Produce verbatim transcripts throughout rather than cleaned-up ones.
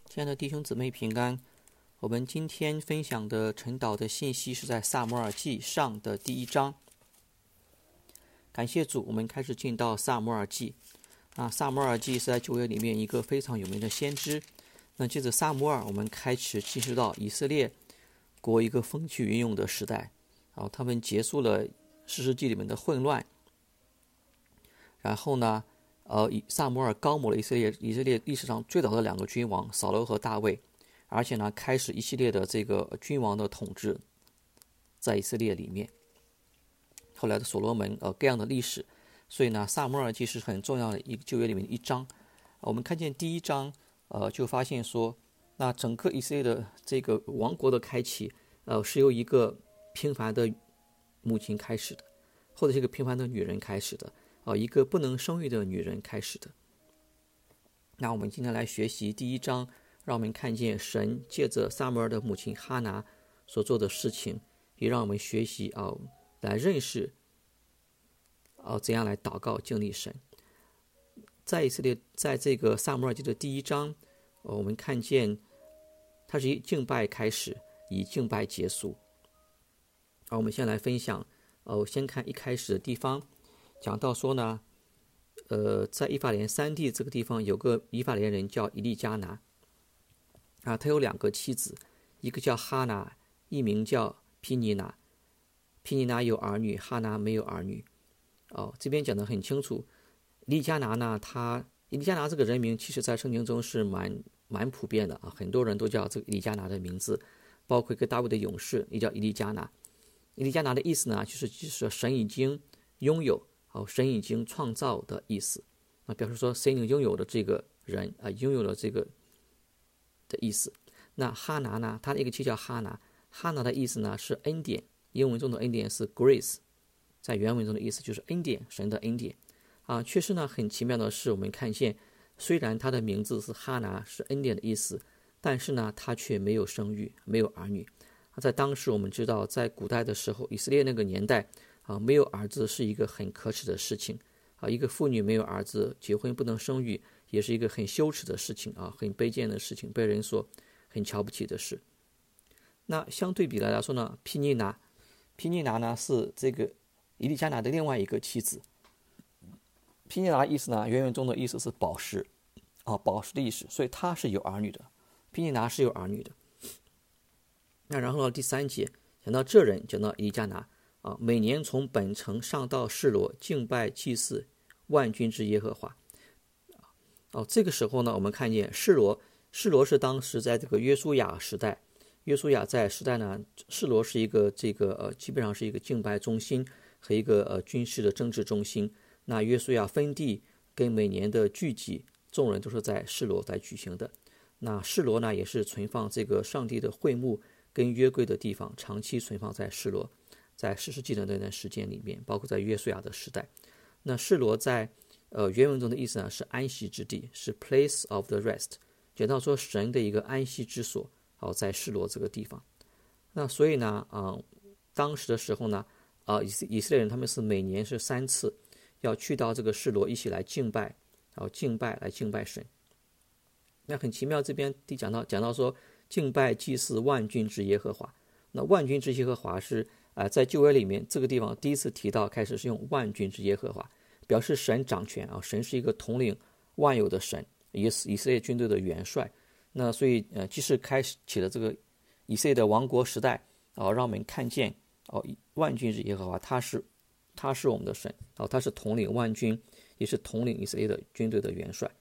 亲爱的弟兄姊妹平安，我们今天分享的晨祷的信息是在撒母耳记上的第一章。感谢主，我们开始进到撒母耳记。啊，撒母耳记是在旧约里面一个非常有名的先知。那接着撒母耳，我们开始进入到以色列国一个风起云涌的时代。然后他们结束了士师记里面的混乱。然后呢，呃，撒母耳高抹了以色列以色列历史上最早的两个君王扫罗和大卫，而且呢，开始一系列的这个君王的统治在以色列里面。后来的所罗门呃各样的历史，所以呢，撒母耳记是很重要的一个旧约里面的一章。我们看见第一章，呃，就发现说，那整个以色列的这个王国的开启，呃，是由一个平凡的母亲开始的，或者是一个平凡的女人开始的。呃、一个不能生育的女人开始的。那我们今天来学习第一章，让我们看见神借着撒母耳的母亲哈拿所做的事情，也让我们学习啊、呃，来认识啊、呃、怎样来祷告经历神。在以色列，在这个撒母耳记的第一章，呃、我们看见它是以敬拜开始，以敬拜结束。好，我们先来分享，呃，我先看一开始的地方。讲到说呢，呃，在以法莲山地这个地方有个以法莲人叫以利加拿，啊，他有两个妻子，一个叫哈拿，一名叫毗尼拿。毗尼拿有儿女，哈拿没有儿女。哦，这边讲得很清楚。以利加拿呢，他以利加拿这个人名，其实在圣经中是蛮蛮普遍的啊，很多人都叫这个以利加拿的名字，包括一个大卫的勇士也叫以利加拿。以利加拿的意思呢，就是就是神已经拥有。好，神已经创造的意思，啊，表示说神已经拥有了这个人啊，拥有了这个的意思。那哈拿呢？他的一个妻叫哈拿，哈拿的意思呢是恩典，英文中的恩典是 grace， 在原文中的意思就是恩典，神的恩典啊。确实呢，很奇妙的是，我们看见，虽然他的名字是哈拿，是恩典的意思，但是呢，他却没有生育，没有儿女。啊，在当时我们知道，在古代的时候，以色列那个年代。啊，没有儿子是一个很可耻的事情啊！一个妇女没有儿子，结婚不能生育，也是一个很羞耻的事情啊，很卑贱的事情，被人所很瞧不起的事。那相对比来说呢，毗尼拿，毗尼拿呢是这个以利加拿的另外一个妻子。毗尼拿意思呢，原文中的意思是宝石啊，宝石的意思，所以他是有儿女的。毗尼拿是有儿女的。那然后呢，第三节讲到这人，讲到以利加拿。啊，每年从本城上到示罗敬拜祭祀万军之耶和华。哦，这个时候呢，我们看见示罗，示罗是当时在这个约书亚时代，约书亚在时代呢，示罗是一个这个呃，基本上是一个敬拜中心和一个呃军事的政治中心。那约书亚分地跟每年的聚集，众人都是在示罗在举行的。那示罗呢，也是存放这个上帝的会幕跟约柜的地方，长期存放在示罗。在士师记的那段时间里面，包括在约书亚的时代，那示罗在呃原文中的意思呢是安息之地，是 place of the rest， 讲到说神的一个安息之所，好、哦、在示罗这个地方。那所以呢，啊、呃，当时的时候呢，啊、呃、以以色列人他们是每年是三次要去到这个示罗一起来敬拜，然后敬拜来敬拜神。那很奇妙，这边第讲到讲到说敬拜祭祀万军之耶和华，那万军之耶和华是。啊、呃，在旧约里面，这个地方第一次提到，开始是用万军之耶和华，表示神掌权啊，神是一个统领万有的神，也是以色列军队的元帅。那所以，呃，即使开始起了这个以色列的王国时代啊、呃，让我们看见哦，万军之耶和华，他是他是我们的神啊、哦，他是统领万军，也是统领以色列的军队的元帅。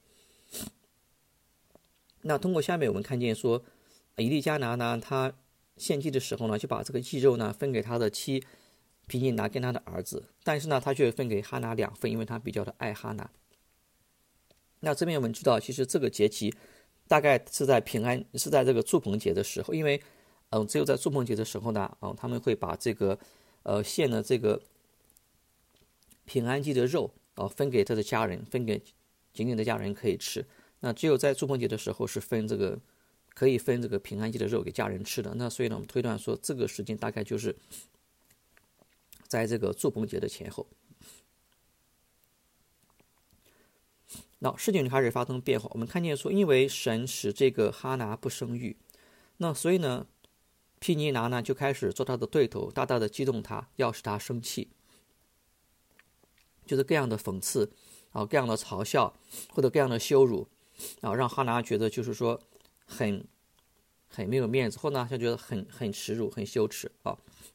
那通过下面我们看见说，以利加拿呢，他。献祭的时候呢，就把这个祭肉呢分给他的妻毗尼拿跟他的儿子，但是呢，他却分给哈拿两份，因为他比较的爱哈拿。那这边我们知道，其实这个节期大概是在平安，是在这个住棚节的时候，因为嗯、呃，只有在住棚节的时候呢，啊、呃，他们会把这个呃献的这个平安祭的肉啊、呃、分给他的家人，分给仅仅的家人可以吃。那只有在住棚节的时候是分这个。可以分这个平安祭的肉给家人吃的，那所以呢，我们推断说这个时间大概就是在这个住棚节的前后。 那事情就开始发生变化。我们看见说，因为神使这个哈拿不生育，那所以呢，毗尼拿呢就开始做他的对头，大大的激动他，要使他生气，就是各样的讽刺啊，各样的嘲笑或者各样的羞辱啊，让哈拿觉得就是说很很没有面子，或者他觉得很很耻辱、很羞耻啊。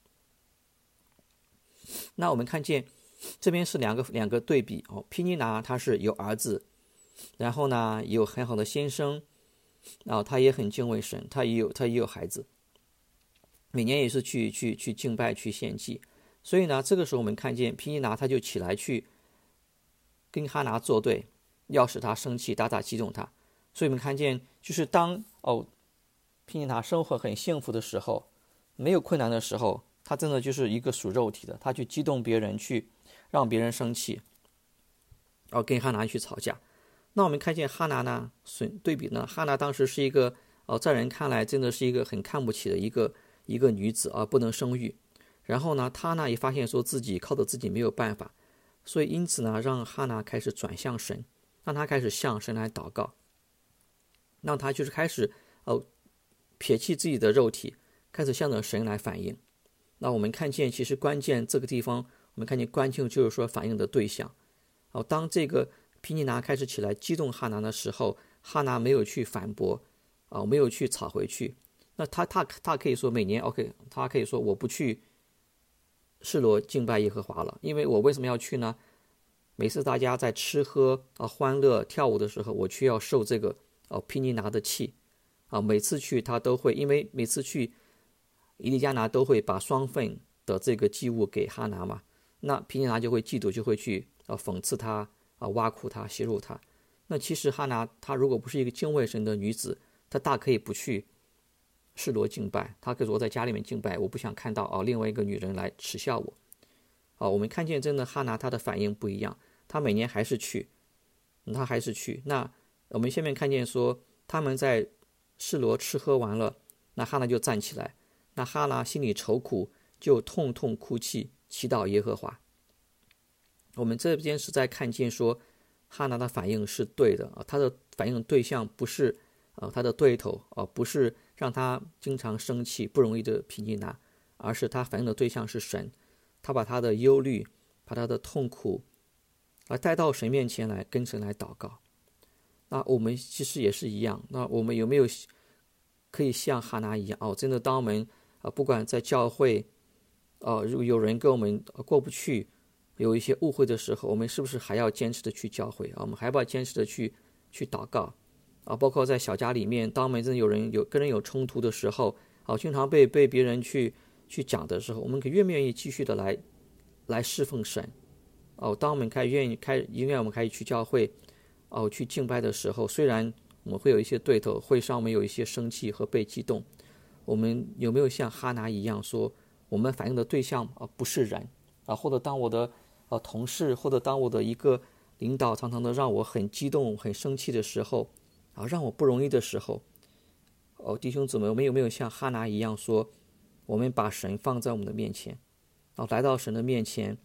那我们看见这边是两个两个对比哦，毗尼拿他是有儿子，然后呢有很好的先生，啊，他也很敬畏神，他也有他也有孩子，每年也是去去去敬拜去献祭，所以呢，这个时候我们看见毗尼拿他就起来去跟哈拿作对，要使他生气，大大激动他。所以我们看见，就是当哦毗尼拿生活很幸福的时候，没有困难的时候，他真的就是一个属肉体的，他去激动别人，去让别人生气，然后跟哈拿去吵架。那我们看见哈拿呢，对比呢，哈拿当时是一个哦，在人看来真的是一个很看不起的一个一个女子啊，不能生育。然后呢，他呢也发现说自己靠着自己没有办法，所以因此呢，让哈拿开始转向神，让他开始向神来祷告，让他就是开始哦撇弃自己的肉体，开始向着神来反应。那我们看见，其实关键这个地方，我们看见关键就是说反应的对象。哦，当这个毗尼拿开始起来激动哈拿的时候，哈拿没有去反驳，哦，没有去吵回去。那他他他可以说每年 OK， 他可以说我不去示罗敬拜耶和华了，因为我为什么要去呢？每次大家在吃喝啊、欢乐、跳舞的时候，我却要受这个哦毗尼拿的气啊。每次去他都会，因为每次去以利加拿都会把双份的这个祭物给哈拿嘛，那毗尼拿就会嫉妒，就会去啊讽刺他啊、挖苦他、奚落他。那其实哈拿她如果不是一个敬畏神的女子，她大可以不去示罗敬拜，她可以说在家里面敬拜，我不想看到啊另外一个女人来耻笑我。啊，我们看见真的哈拿她的反应不一样，她每年还是去，她还是去。那我们下面看见说他们在示罗吃喝完了，那哈拿就站起来，那哈拿心里愁苦，就痛痛哭泣，祈祷耶和华。我们这边是在看见说哈拿的反应是对的啊，他的反应对象不是呃他的对头啊，不是让他经常生气不容易的毗尼拿，而是他反应的对象是神。他把他的忧虑，把他的痛苦啊带到神面前来，跟神来祷告。那我们其实也是一样，那我们有没有可以像哈拿一样哦？真的，当我们啊不管在教会，哦、呃，如果有人跟我们过不去，有一些误会的时候，我们是不是还要坚持的去教会啊？我们还要坚持的去去祷告啊？包括在小家里面，当我们真的有人有跟人有冲突的时候，啊，经常被被别人去。去讲的时候，我们可愿不愿意继续的来来侍奉神？哦，当我们开愿意开，因为我们开始去教会，哦，去敬拜的时候，虽然我们会有一些对头，会上面有一些生气和被激动，我们有没有像哈拿一样说，我们反映的对象啊不是人啊，或者当我的呃同事，或者当我的一个领导常常的让我很激动、很生气的时候，啊，让我不容易的时候，哦，弟兄姊妹，我们有没有像哈拿一样说？我们把神放在我们的面前，然后来到神的面前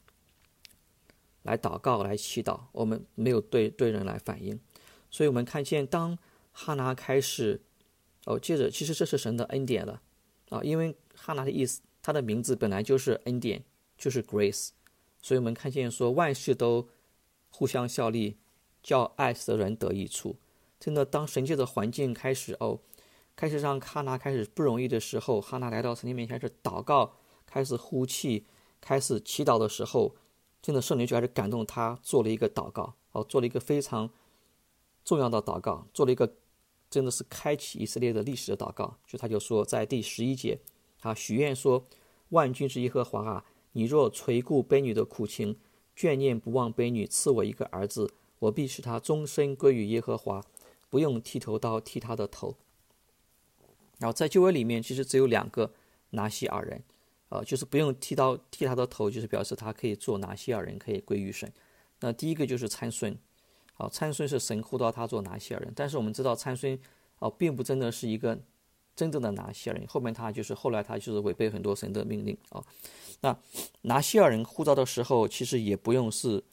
来祷告来祈祷，我们没有对对人来反应。所以我们看见当哈拿开始哦，接着其实这是神的恩典了啊，因为哈拿的意思，他的名字本来就是恩典，就是 grace， 所以我们看见说万事都互相效力，叫爱死的人得益处。真的，当神界的环境开始哦开始让哈拿开始不容易的时候，哈拿来到神面前开始祷告，开始呼气，开始祈祷的时候，真的圣灵就开始感动他，做了一个祷告，哦，做了一个非常重要的祷告，做了一个真的是开启以色列的历史的祷告。就他就说，在第十一节，啊，许愿说：万军之耶和华啊，你若垂顾悲女的苦情，眷念不忘悲女，赐我一个儿子，我必使他终身归于耶和华，不用剃头刀剃他的头。然后在旧约里面，其实只有两个拿西尔人，呃，就是不用剃刀剃他的头，就是表示他可以做拿西尔人，可以归于神。那第一个就是参孙，好、呃，参孙是神呼召他做拿西尔人，但是我们知道参孙哦、呃，并不真的是一个真正的拿西尔人，后面他就是后来他就是违背很多神的命令啊、呃。那拿西尔人呼召的时候，其实也不用是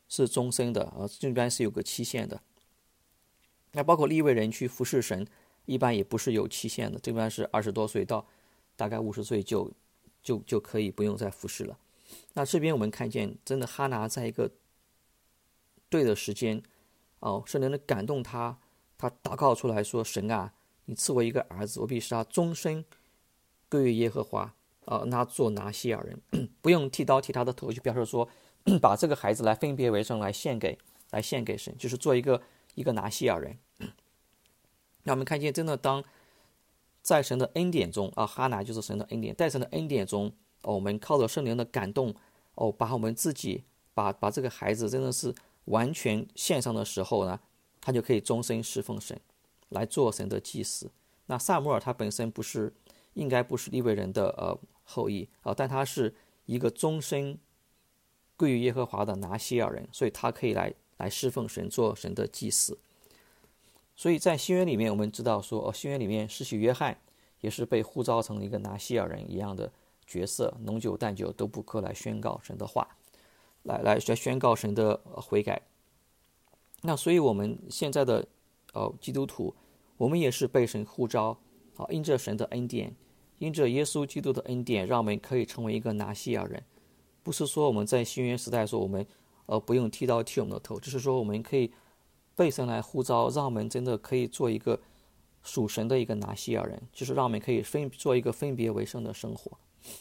是终身的啊，这边是有个期限的。那包括利未人去服侍神，一般也不是有期限的，这边是二十多岁到大概五十岁就就就可以不用再服侍了。那这边我们看见，真的哈拿在一个对的时间，哦，圣灵的感动他，他祷告出来说：“神啊，你赐我一个儿子，我必使他终身归于耶和华。”啊，那做拿西尔人，不用剃刀剃他的头，就表示说，把这个孩子来分别为圣，来献给来献给神，就是做一个一个拿西尔人。那我们看见，真的当在神的恩典中啊，哈拿就是神的恩典，在神的恩典中，哦，我们靠着圣灵的感动，哦，把我们自己把把这个孩子真的是完全献上的时候呢，他就可以终身侍奉神，来做神的祭司。那撒母耳他本身不是应该不是利未人的呃后裔啊，但他是一个终身归于耶和华的拿西尔人，所以他可以来来侍奉神，做神的祭司。所以在新约里面，我们知道说，哦，新约里面施洗约翰也是被呼召成一个拿西尔人一样的角色，浓酒淡酒都不可来宣告神的话，来来来宣告神的悔改。那所以我们现在的呃基督徒，我们也是被神呼召啊，因着神的恩典，因着耶稣基督的恩典，让我们可以成为一个拿西尔人。不是说我们在新约时代说我们呃不用剃刀剃我们的头，只是说我们可以被神来呼召，让我们真的可以做一个属神的一个拿西尔人，就是让我们可以分做一个分别为圣的生活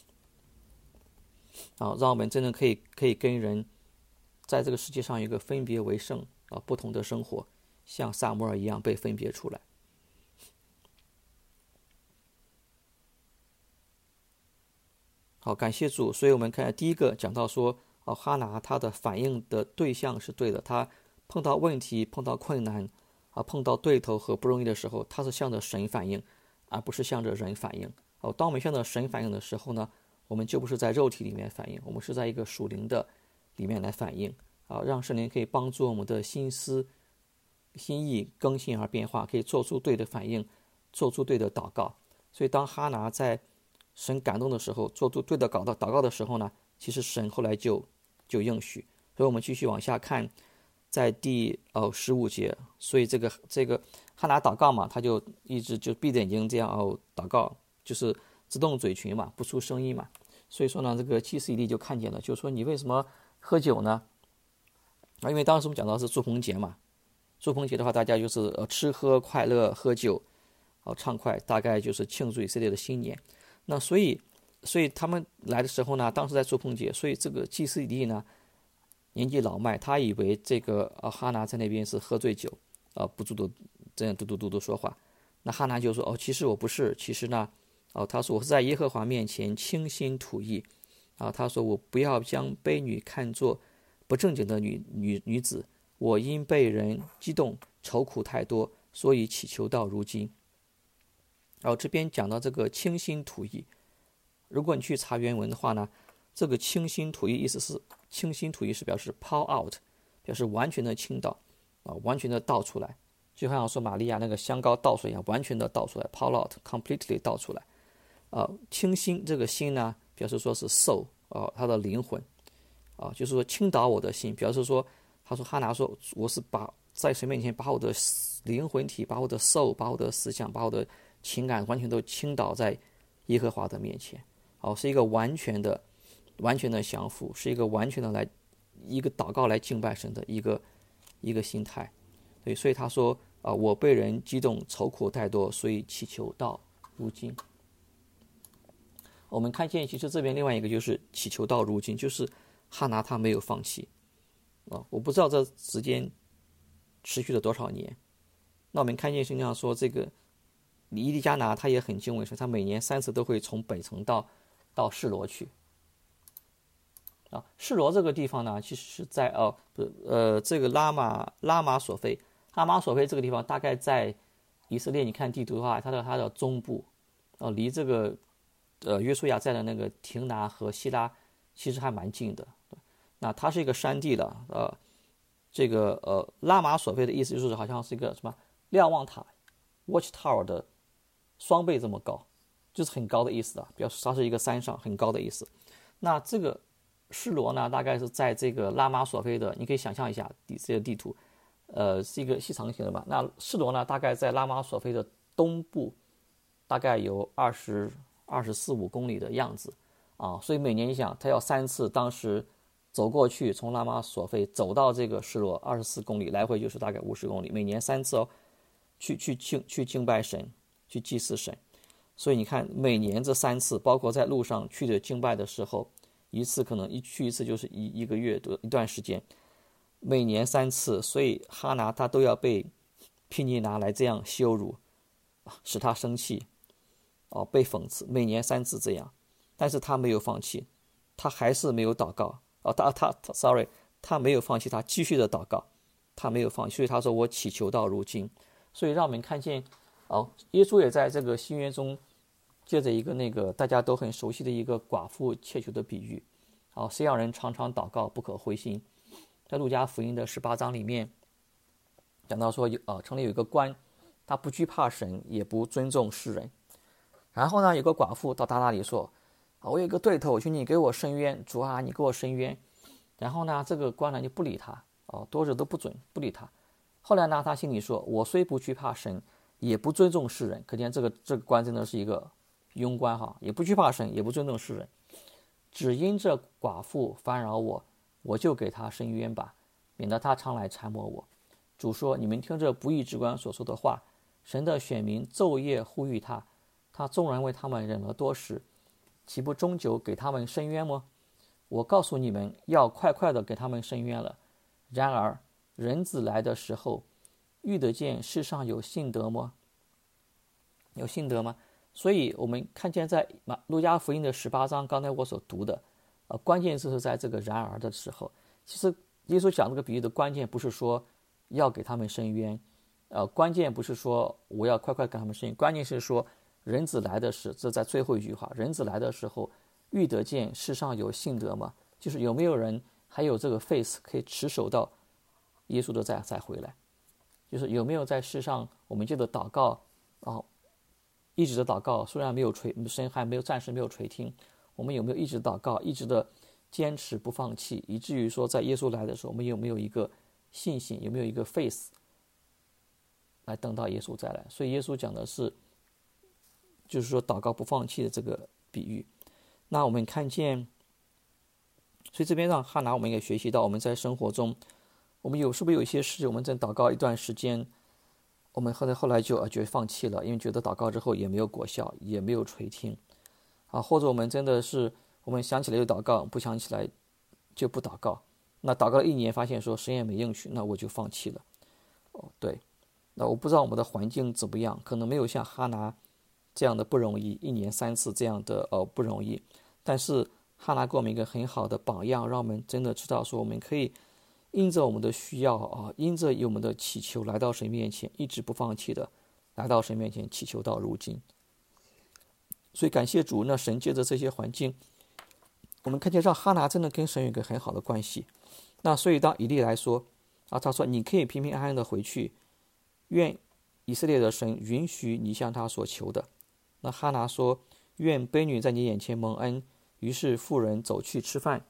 啊，让我们真的可以可以跟人在这个世界上有一个分别为圣啊不同的生活，像撒母耳一样被分别出来。好，感谢主。所以我们看第一个讲到说，哦，哈拿他的反应的对象是对的，他碰到问题、碰到困难啊，碰到对头和不容易的时候，他是向着神反应，而不是向着人反应。哦，当我们向着神反应的时候呢，我们就不是在肉体里面反应，我们是在一个属灵的里面来反应啊，让圣灵可以帮助我们的心思、心意更新而变化，可以做出对的反应，做出对的祷告。所以当哈拿在神感动的时候，做出对的祷告祷告的时候呢，其实神后来就就应许。所以我们继续往下看，在第哦十五节，所以这个这个哈拿祷告嘛，他就一直就闭着眼睛这样哦祷告，就是自动嘴唇嘛，不出声音嘛。所以说呢，这个祭司以利就看见了，就说你为什么喝酒呢？啊，因为当时我们讲到是祝棚节嘛，祝棚节的话，大家就是呃吃喝快乐喝酒，哦畅快，大概就是庆祝以色列的新年。那所以，所以他们来的时候呢，当时在祝棚节，所以这个祭司以利呢，年纪老迈，他以为这个啊哈拿在那边是喝醉酒，啊不住的这样嘟嘟嘟嘟说话。那哈拿就说：“哦，其实我不是，其实呢，哦他说我是在耶和华面前倾心吐意，啊他说我不要将卑女看作不正经的女女女子，我因被人激动，愁苦太多，所以祈求到如今。”然后这边讲到这个倾心吐意，如果你去查原文的话呢，这个倾心吐意意思是倾心吐意是表示 pour out， 表示完全的倾倒啊，完全的倒出来，就好像说玛利亚那个香膏倒水一样，完全的倒出来 pour out completely 倒出来啊。倾心这个心呢，表示说是 soul 啊，他的灵魂啊，就是说倾倒我的心，表示说他说哈拿说我是把在神面前把我的灵魂体，把我的 soul， 把我的思想，把我的情感完全都倾倒在耶和华的面前，哦，是一个完全的、完全的降服，是一个完全的来一个祷告来敬拜神的一个一个心态。对，所以他说啊、呃，我被人激动，愁苦太多，所以祈求到如今。我们看见其实这边另外一个就是祈求到如今，就是哈拿他没有放弃啊，我不知道这时间持续了多少年。那我们看见圣经上说这个。以利加拿他也很敬畏神，他每年三次都会从北城到到示罗去。啊，示罗这个地方呢，其实是在哦不呃这个拉玛拉玛索菲，拉玛索菲这个地方大概在以色列，你看地图的话，它的它的中部，哦、呃、离这个呃约书亚在的那个亭拿和希拉其实还蛮近的。那它是一个山地的，呃这个呃拉玛索菲的意思就是好像是一个什么瞭望塔 watch tower 的双倍这么高，就是很高的意思啊，表示它是一个山上很高的意思。那这个示罗呢，大概是在这个拉玛索菲的，你可以想象一下地这个地图，呃，是一个细长形的吧？那示罗呢，大概在拉玛索菲的东部，大概有二十二十四五公里的样子啊。所以每年你想，他要三次，当时走过去，从拉玛索菲走到这个示罗二十四公里，来回就是大概五十公里，每年三次哦，去去敬去敬拜神，去祭祀神。所以你看，每年这三次，包括在路上去的敬拜的时候，一次可能一去一次就是一一个月的一段时间，每年三次，所以哈拿他都要被毗尼拿来这样羞辱，使他生气，哦，被讽刺，每年三次这样，但是他没有放弃，他还是没有祷告，哦，他他他 ，sorry， 他没有放弃，他继续的祷告，他没有放弃，所以他说我祈求到如今，所以让我们看见。哦，耶稣也在这个新约中借着一个那个大家都很熟悉的一个寡妇切求的比喻。哦，谁让人常常祷告不可灰心。在路加福音的十八章里面讲到说，呃，城里有一个官，他不惧怕神，也不尊重世人。然后呢，有个寡妇到他那里说，啊，我有一个对头，求你给我伸冤，主啊，你给我伸冤。然后呢，这个官呢就不理他，哦，多日都不准不理他。后来呢，他心里说，我虽不惧怕神，也不尊重世人，可见这个这个官真的是一个庸官哈，也不惧怕神，也不尊重世人，只因这寡妇烦扰我，我就给他伸冤吧，免得他常来缠磨我。主说：你们听这不义之官所说的话，神的选民昼夜呼吁他，他纵然为他们忍了多时，岂不终究给他们伸冤吗？我告诉你们，要快快的给他们伸冤了。然而人子来的时候，遇得见世上有信德吗？有信德吗？所以我们看见在路加福音的十八章，刚才我所读的，呃，关键字是在这个然而的时候。其实耶稣讲这个比喻的关键不是说要给他们伸冤，呃，关键不是说我要快快给他们伸冤，关键是说人子来的时，这在最后一句话，人子来的时候，遇得见世上有信德吗？就是有没有人还有这个 faith 可以持守到耶稣的再再回来。就是有没有在世上，我们记得祷告啊，一直的祷告，虽然没有垂，神还没有暂时没有垂听，我们有没有一直祷告，一直的坚持不放弃，以至于说在耶稣来的时候，我们有没有一个信心，有没有一个 faith 来等到耶稣再来？所以耶稣讲的是，就是说祷告不放弃的这个比喻。那我们看见，所以这边让哈拿我们也学习到，我们在生活中。我们有是不是有一些事，我们在祷告一段时间，我们后来后来就啊觉得放弃了，因为觉得祷告之后也没有果效，也没有垂听，啊，或者我们真的是我们想起来就祷告，不想起来就不祷告。那祷告了一年，发现说神也没应许，那我就放弃了。哦，对，那我不知道我们的环境怎么样，可能没有像哈拿这样的不容易，一年三次这样的呃不容易，但是哈拿给我们一个很好的榜样，让我们真的知道说我们可以。因着我们的需要啊，因着我们的祈求来到神面前，一直不放弃的来到神面前祈求到如今。所以感谢主，那神借着这些环境，我们看见让哈拿真的跟神有一个很好的关系。那所以当以利来说啊，他说你可以平平安安的回去，愿以色列的神允许你向他所求的。那哈拿说，愿婢女在你眼前蒙恩。于是妇人走去吃饭，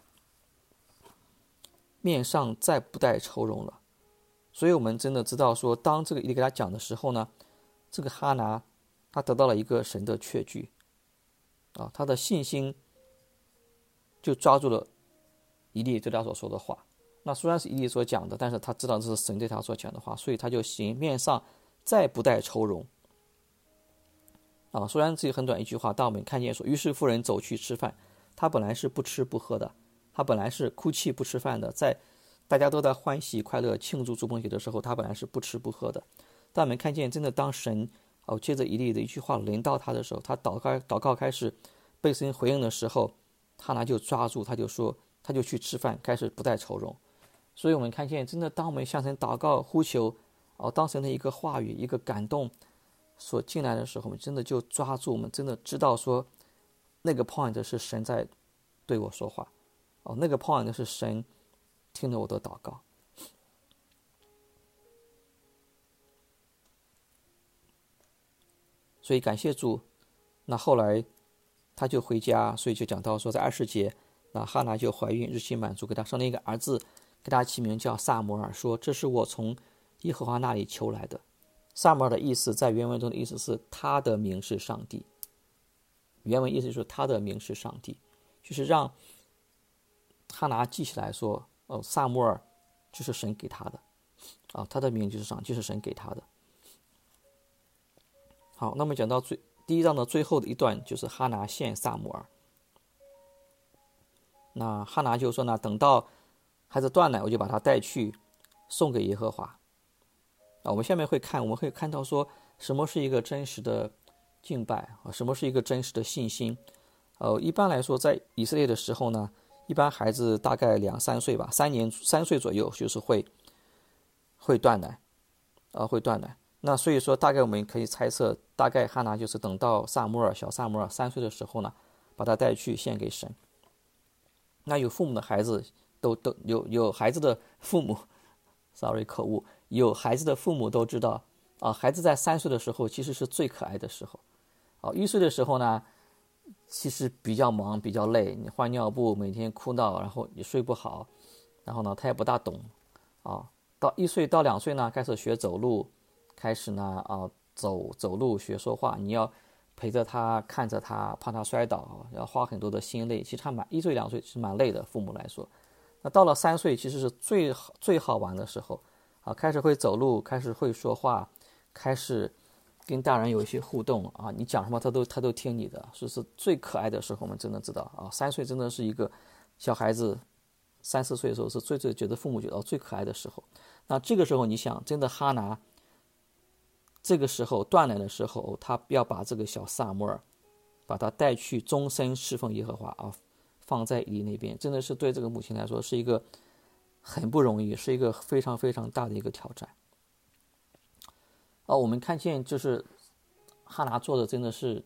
面上再不带愁容了。所以我们真的知道说，当这个以利给他讲的时候呢，这个哈拿他得到了一个神的确据啊，他的信心就抓住了以利对他所说的话。那虽然是以利所讲的，但是他知道这是神对他所讲的话，所以他就行，面上再不带愁容啊。虽然只有很短一句话，但我们看见说，于是妇人走去吃饭，他本来是不吃不喝的，他本来是哭泣不吃饭的，在大家都在欢喜快乐庆祝祝棚节的时候，他本来是不吃不喝的。但我们看见真的当神哦借着以利的一句话临到他的时候，他祷告祷告开始被神回应的时候，他呢就抓住，他就说他就去吃饭，开始不带愁容。所以我们看见真的当我们向神祷告呼求哦，当神的一个话语一个感动所进来的时候，我们真的就抓住，我们真的知道说那个 point 是神在对我说话哦，那个 point 是神听了我的祷告。所以感谢主。那后来他就回家，所以就讲到说在二十节， 那哈拿就怀孕，日期满足，给他生了一个儿子，给他起名叫撒母耳，说这是我从耶和华那里求来的。撒母耳的意思在原文中的意思是他的名是上帝，原文意思就是他的名是上帝，就是让哈拿记起来说，哦，撒母耳就是神给他的，啊，他的名就是上，就是神给他的。好，那么讲到最第一章的最后的一段，就是哈拿献撒母耳。那哈拿就说呢，等到孩子断奶，我就把他带去送给耶和华。啊，我们下面会看，我们会看到说什么是一个真实的敬拜啊，什么是一个真实的信心。呃，一般来说，在以色列的时候呢，一般孩子大概两三岁吧，三年三岁左右就是会会断奶，啊、呃，会断奶。那所以说，大概我们可以猜测，大概哈拿就是等到撒母耳小撒母耳三岁的时候呢，把他带去献给神。那有父母的孩子都都有有孩子的父母 ，sorry 口误，有孩子的父母都知道啊，孩子在三岁的时候其实是最可爱的时候，啊，一岁的时候呢，其实比较忙比较累，你换尿布，每天哭闹，然后你睡不好，然后呢他也不大懂，啊，到一岁到两岁呢开始学走路，开始呢啊走走路学说话，你要陪着他，看着他，怕他摔倒，要花很多的心力。其实他蛮一岁两岁是蛮累的，父母来说。那到了三岁，其实是最好最好玩的时候啊，开始会走路，开始会说话，开始跟大人有一些互动啊，你讲什么他都他都听你的，是是最可爱的时候。我们真的知道啊，三岁真的是一个小孩子，三四岁的时候是最最觉得父母觉得最可爱的时候。那这个时候你想，真的哈拿。这个时候断奶的时候，他要把这个小撒母耳，把他带去终身侍奉耶和华啊，放在以利那边，真的是对这个母亲来说是一个很不容易，是一个非常非常大的一个挑战。啊，我们看见就是哈拿做的真的是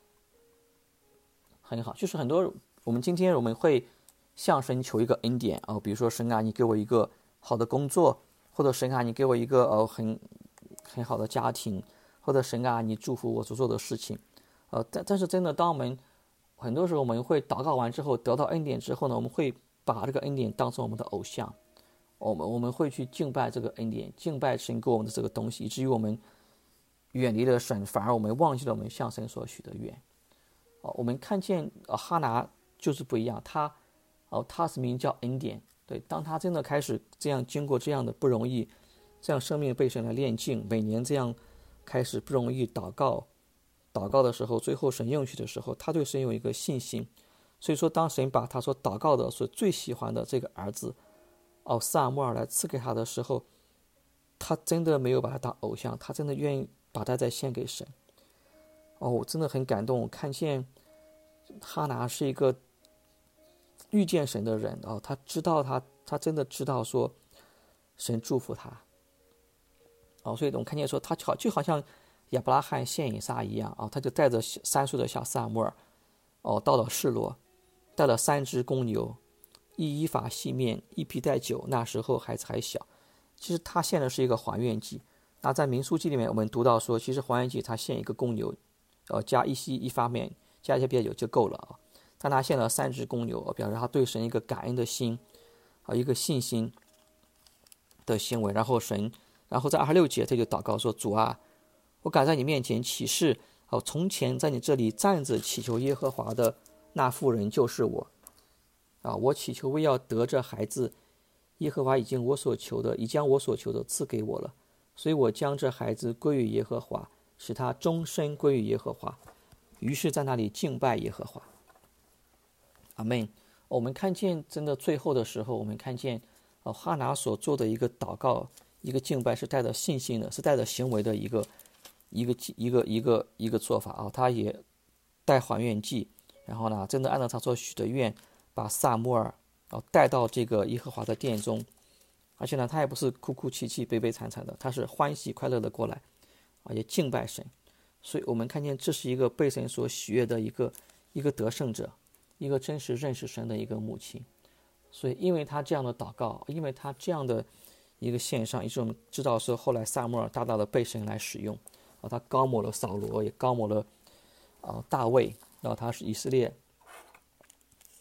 很好，就是很多我们今天我们会向神求一个恩典啊，比如说神啊，你给我一个好的工作，或者神啊，你给我一个呃很。很好的家庭，或者神啊，你祝福我所做的事情，呃，但但是真的，当我们很多时候我们会祷告完之后，得到恩典之后呢，我们会把这个恩典当成我们的偶像，我们我们会去敬拜这个恩典，敬拜神给我们的这个东西，以至于我们远离了神，反而我们忘记了我们向神所许的愿。哦，我们看见呃哈拿就是不一样，他哦他是名叫恩典，对，当他真的开始这样经过这样的不容易。这样生命被神来炼净，每年这样开始不容易祷告，祷告的时候，最后神应许的时候，他对神有一个信心。所以说，当神把他所祷告的、所最喜欢的这个儿子，哦撒母耳来赐给他的时候，他真的没有把他当偶像，他真的愿意把他再献给神。哦，我真的很感动，看见哈拿是一个遇见神的人哦，他知道他，他真的知道说神祝福他。哦，所以我们看见说，他好就好像亚伯拉罕献以撒一样啊、哦，他就带着三岁的小撒母耳，哦，到了示罗，带了三只公牛，一依法细面，一皮带酒。那时候孩子还小，其实他献的是一个还愿祭。那在民数记里面，我们读到说，其实还愿祭他献一个公牛，呃，加一稀一发面，加一些皮带酒就够了啊。但他献了三只公牛，表示他对神一个感恩的心，啊，一个信心的行为。然后神。然后在二十六节，他就祷告说：“主啊，我敢在你面前起誓，哦，从前在你这里站着祈求耶和华的那妇人就是我。啊，我祈求为要得这孩子，耶和华已经我所求的，已将我所求的赐给我了，所以我将这孩子归于耶和华，使他终身归于耶和华。于是，在那里敬拜耶和华。阿们。我们看见，真的最后的时候，我们看见，哦，哈拿所做的一个祷告。”一个敬拜是带着信心的，是带着行为的一个一个一个一个一个做法啊，他也带还愿祭，然后呢，真的按照他所许的愿，把撒母耳啊带到这个耶和华的殿中，而且呢，他也不是哭哭泣泣、悲悲惨惨的，他是欢喜快乐的过来啊，也敬拜神。所以我们看见这是一个被神所喜悦的一个一个得胜者，一个真实认识神的一个母亲。所以，因为他这样的祷告，因为他这样的。一个线上，也是我们知道说，后来撒母耳大大的被神来使用，啊，他高抹了扫罗，也高抹了啊大卫，然后他是以色列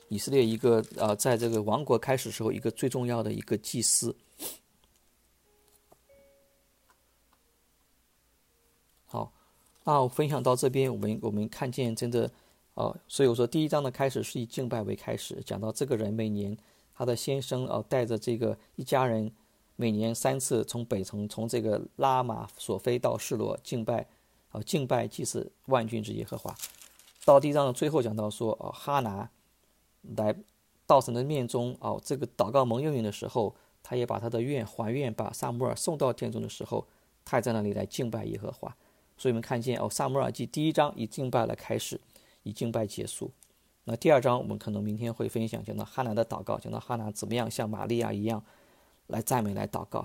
以色列一个呃，在这个王国开始时候一个最重要的一个祭司。好，那我分享到这边，我们我们看见真的，呃，所以我说第一章的开始是以敬拜为开始，讲到这个人每年他的先生呃带着这个一家人，每年三次从北城从这个拉玛索菲到示罗敬拜，呃敬拜祭司万军之耶和华。到第一章的最后讲到说，哦、呃、哈拿来到神的面中，哦，这个祷告蒙应允的时候，他也把他的愿还愿，把撒母耳送到殿中的时候，他也在那里来敬拜耶和华。所以我们看见哦，撒母耳记第一章以敬拜来开始，以敬拜结束。那第二章我们可能明天会分享，讲到哈拿的祷告，讲到哈拿怎么样像玛利亚一样来赞美来祷告。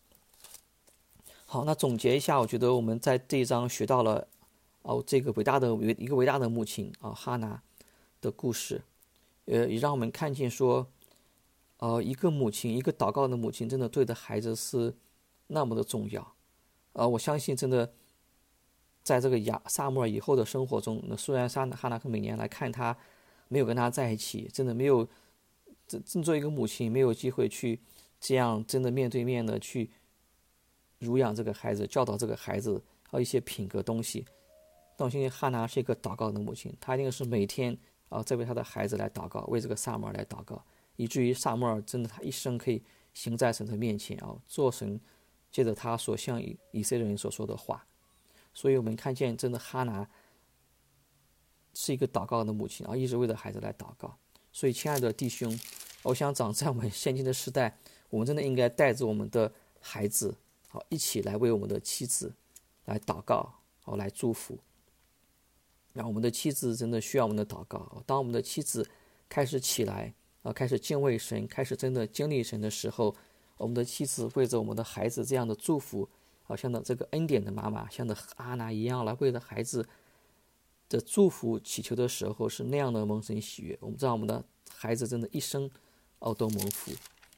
好，那总结一下，我觉得我们在这一章学到了哦，这个伟大的一个伟大的母亲啊、哦，哈拿的故事。呃，也让我们看见说，呃，一个母亲，一个祷告的母亲，真的对的孩子是那么的重要。呃，我相信真的，在这个亚撒母耳以后的生活中，那虽然哈哈拿克每年来看他，没有跟他在一起，真的没有，真正作为一个母亲，没有机会去这样真的面对面的去乳养这个孩子，教导这个孩子，还有一些品格东西。但我相信哈拿是一个祷告的母亲，她一定是每天啊，在为他的孩子来祷告，为这个撒母耳来祷告，以至于撒母耳真的他一生可以行在神的面前啊，做神借着他所向以以色列人所说的话。所以我们看见真的哈拿是一个祷告的母亲啊，一直为着孩子来祷告。所以亲爱的弟兄，我想长在我们现今的时代，我们真的应该带着我们的孩子好一起来为我们的妻子来祷告，好来祝福。让我们的妻子真的需要我们的祷告。当我们的妻子开始起来啊，开始敬畏神，开始真的经历神的时候，我们的妻子为着我们的孩子这样的祝福，好像的这个恩典的妈妈，像的阿拿一样来为了孩子的祝福祈求的时候，是那样的蒙神喜悦。我们知道我们的孩子真的一生哦都蒙福。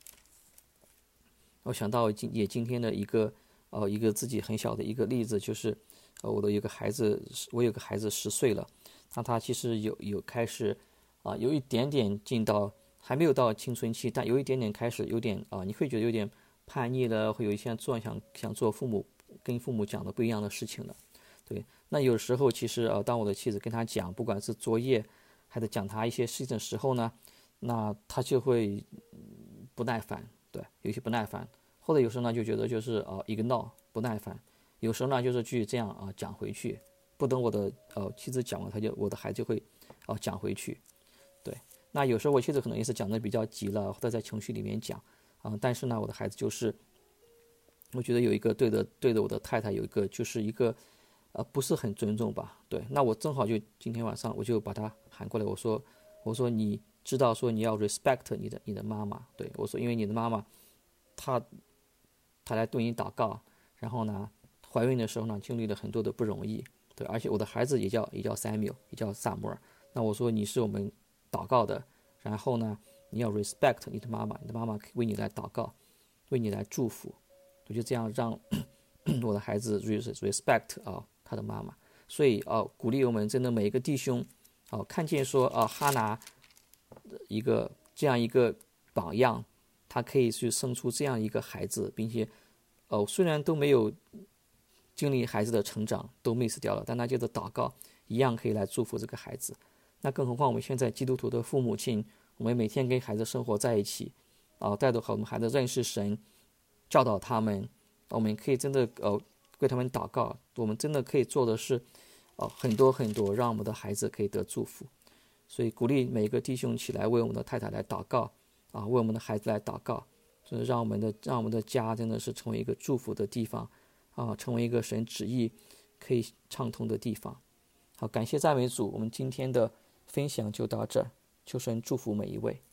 我想到今也今天的一个呃一个自己很小的一个例子，就是。呃，我的有个孩子，我有个孩子十岁了，那他其实有有开始啊、呃，有一点点进到还没有到青春期，但有一点点开始有点啊、呃，你会觉得有点叛逆了，会有一些做想想做父母跟父母讲的不一样的事情了，对。那有时候其实呃，当我的妻子跟他讲，不管是作业还是讲他一些事情的时候呢，那他就会不耐烦，对，有些不耐烦，或者有时候呢就觉得就是呃 ignore 不耐烦。有时候呢，就是去这样啊、呃、讲回去，不等我的呃妻子讲完，他就我的孩子就会哦、呃、讲回去，对。那有时候我妻子可能也是讲的比较急了，或者在情绪里面讲啊、呃，但是呢，我的孩子就是，我觉得有一个对的对的我的太太有一个就是一个呃不是很尊重吧，对。那我正好就今天晚上我就把他喊过来，我说我说你知道说你要 respect 你的你的妈妈，对我说，因为你的妈妈她她来对你祷告，然后呢。怀孕的时候呢，经历了很多的不容易，对，而且我的孩子也叫也叫 Samuel， 也叫撒母耳。那我说你是我们祷告的，然后呢，你要 respect 你的妈妈，你的妈妈为你来祷告，为你来祝福。我就这样让我的孩子 respect 啊、哦、他的妈妈。所以啊、哦，鼓励我们真的每一个弟兄啊、哦，看见说啊、哦、哈拿一个这样一个榜样，他可以去生出这样一个孩子，并且哦虽然都没有。经历孩子的成长都 miss 掉了，但他接着祷告一样可以来祝福这个孩子。那更何况我们现在基督徒的父母亲，我们每天跟孩子生活在一起啊，带着我们孩子认识神，教导他们，我们可以真的呃为他们祷告。我们真的可以做的是呃很多很多，让我们的孩子可以得祝福。所以鼓励每一个弟兄起来为我们的太太来祷告啊，为我们的孩子来祷告，就是让我们的让我们的家真的是成为一个祝福的地方。啊，成为一个神旨意可以畅通的地方。好，感谢赞美主，我们今天的分享就到这儿，求神祝福每一位。